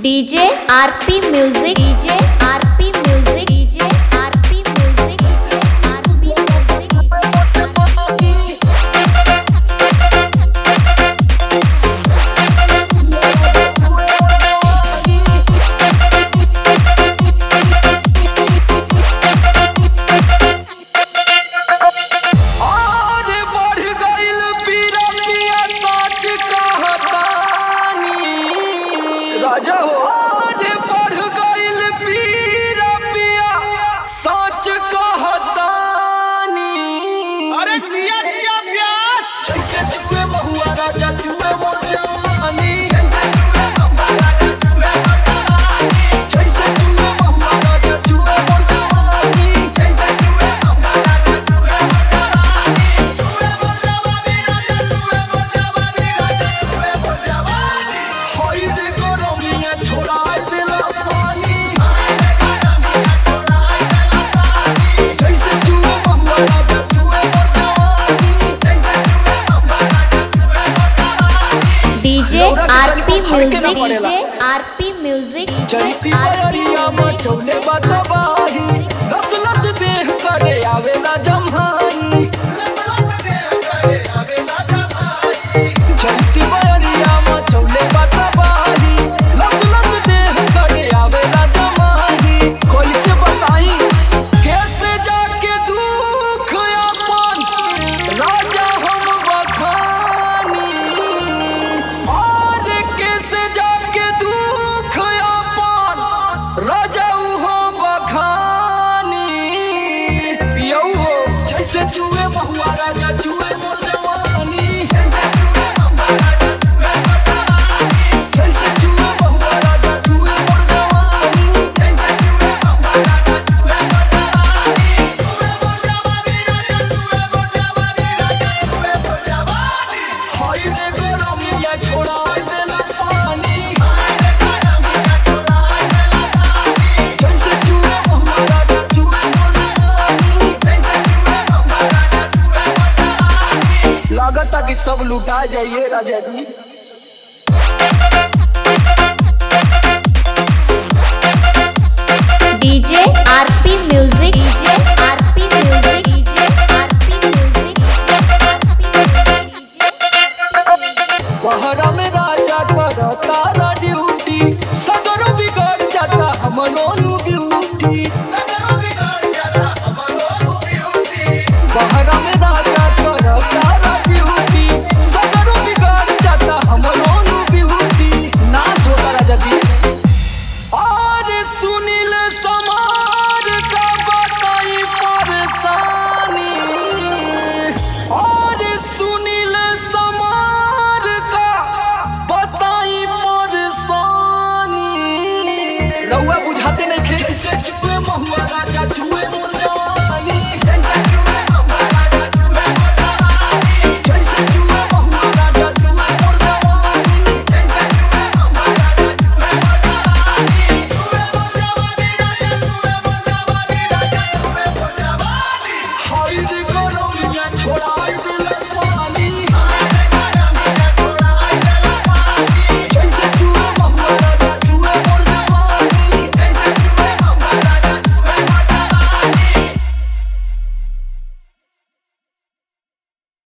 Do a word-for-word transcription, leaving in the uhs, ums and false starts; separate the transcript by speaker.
Speaker 1: DJ RP music DJ RP music DJ RP music DJ RP music
Speaker 2: राजा हो आगे बढ़ गइल पीरा पिया सच कहतानी।
Speaker 3: अरे जिया जिया प्यास
Speaker 2: जैसे जुए बहुआ राजा जुए मोर जवानी। जैसे जुए बहुआ राजा जुए मोर जवानी। होई रे गरमिया छोड़ाई देला पानी। जैसे जुए बहुआ राजा जुए मोर जवानी।
Speaker 1: DJ RP music DJ RP music
Speaker 2: जैसी
Speaker 1: डीजे आरपी
Speaker 2: बरिया मचौले बतबाही लस लस देह करे आवे ना जम्हाई। जैसी बरिया मचौले बतबाही लस लस देह करे आवे ना जम्हाई। कैसे बताई कैसे जाके दुख अपन राजा हम बखानी। और कैसे जाके दुख अपन राजा हो बखानी। पियौ हो जैसे जुए बहुआ राजा जुए मोर जवानी। जैसे जुए बहुआ राजा जुए मोर जवानी। हाय रे गरमिया छोड़ाई देला पानी। जैसे जुए बहुआ राजा जुए मोर जवानी। लागता कि सब लुटा जाइए राजा जी।
Speaker 1: DJ RP music DJ RP